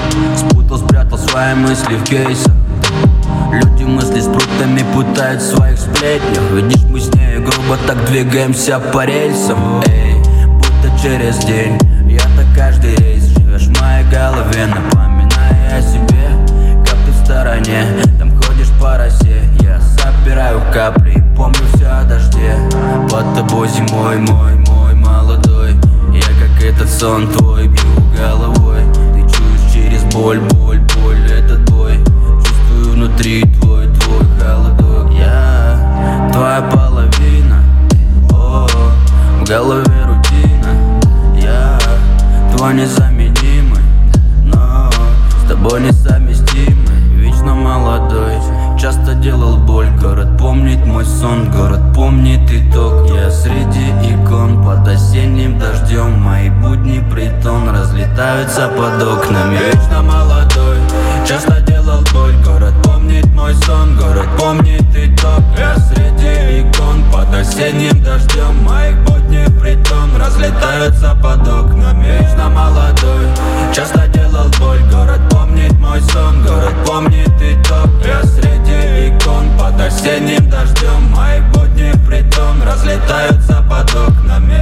Спутал, спрятал свои мысли в кейсах. Люди мысли с прутами путают в своих сплетнях. Видишь, мы с ней грубо так двигаемся по рельсам. Эй, будто через день. Я-то каждый рейс. Живешь в моей голове, напоминая о себе. Капли в стороне, там ходишь по росе. Я собираю капли и помню все о дожде. Под тобой зимой мой молодой. Я как этот сон твой, бью головой. Ты чуешь через боль этот бой. Чувствую внутри твой холодок. Я твоя половина. О, в голове рутина. Я твой незаменимый, но с тобой несовместимый. Вечно молодой, часто делал боль. Город помнит мой сон, город помнит итог. Я среди икон под осенним дождем. Мои будни притон разлетаются под окнами. Вечно молодой, часто делал боль. Город помнит мой сон, город помнит итог. Я среди икон под осенним дождем. Мои будни притон разлетаются под окнами. Вечно молодой, часто делал боль. Город помнит мой сон, город помнит итог. Я среди икон под осенним дождем. Мои будни притон разлетаются под окнами.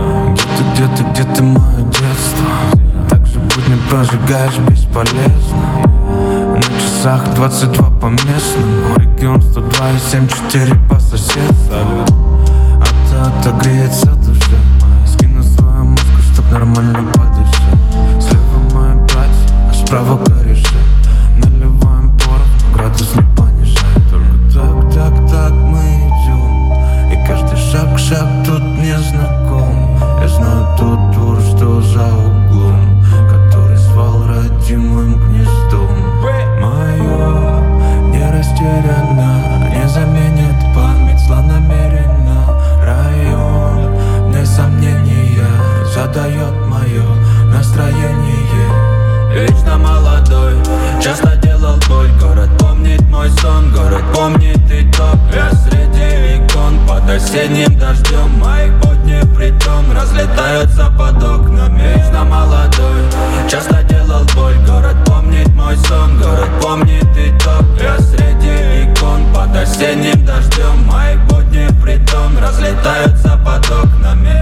Где ты мое детство? Так же будни прожигаешь бесполезно. На часах 22 по местному. Регион 102,74 по соседству. А ты отогреется душа моя. Скину свою маску, чтоб нормально подышать. Слева мои братья, а справа кореша. Наливаем порох, градус не понижает. Только так мы идем. И каждый шаг тут незнаком. Я знаю тот двор, что за углом, который звал родимым гнездом. Мое не растеряно, не заменит память злонамеренно. Район, вне сомнения, задает мое настроение. Вечно молодой, часто делал боль. Город помнит мой сон, город помнит итог. Я среди икон под осенним дождем. Мои будни притон разлетаются под окнами. Вечно молодой, часто делал боль. Город помнит мой сон, город помнит итог. Я среди икон под осенним дождем. Мои будни притон разлетаются под окнами.